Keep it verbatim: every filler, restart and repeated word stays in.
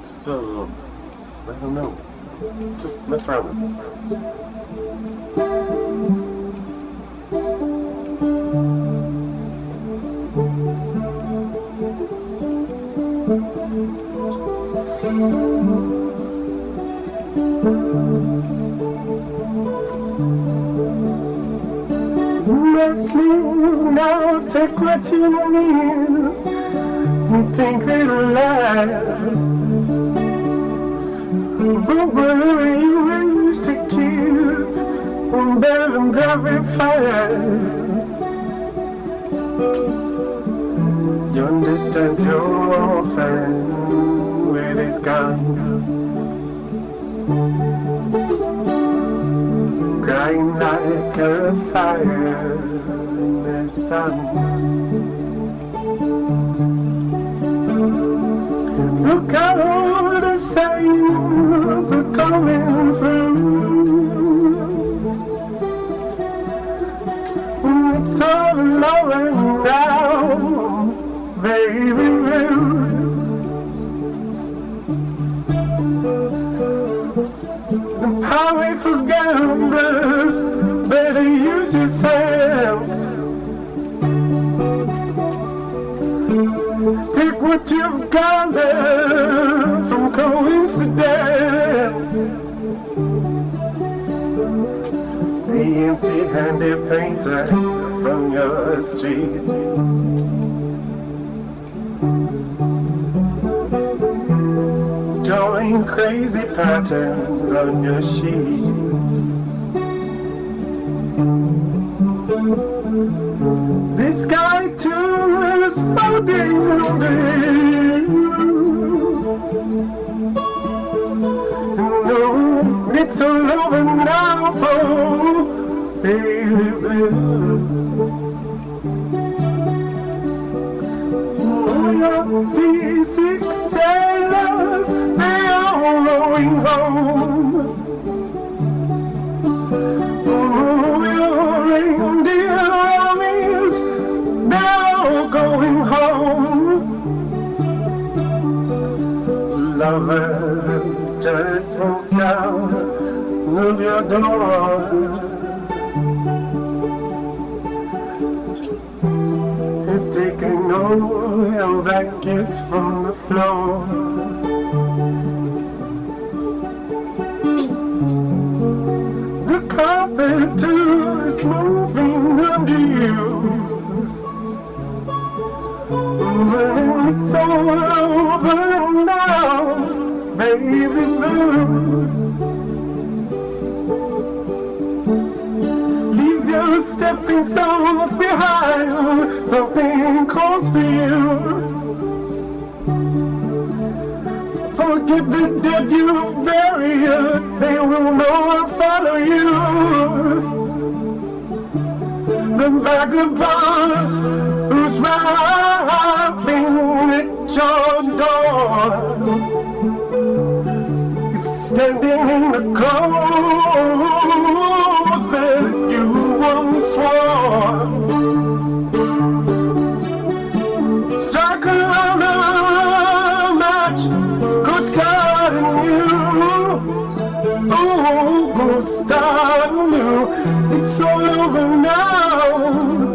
Just, uh, I don't know. Just mess around with it. Wrestling, now take what you need and think it'll last. But whatever you wish to keep, and better than very fast. You understand your orphan with his gun, crying like a fire in the sun. Look at all the signs are coming through. It's all over now, baby. The power for gamblers, better use your sense. Take what you've gathered from coincidence. The empty-handed painter from your street. Drawing crazy patterns on your sheet. This guy too is folding under you. No, it's all over now, oh, baby blue. Oh, your seasick sailors, they are rowing home. Oh, your reindeer armies, they're all going home. Lover, just walk out of your door. It's taking oil blankets from the floor. The carpet too is moving under you. When it's all over now, baby blue. Leave your stepping stones behind, something calls for you. Forget the dead you've buried, they will know and follow you. The vagabond who's rapping at your door is standing in the cold that you once wore. Strike another match, go start anew. Oh, go start anew. It's all over now.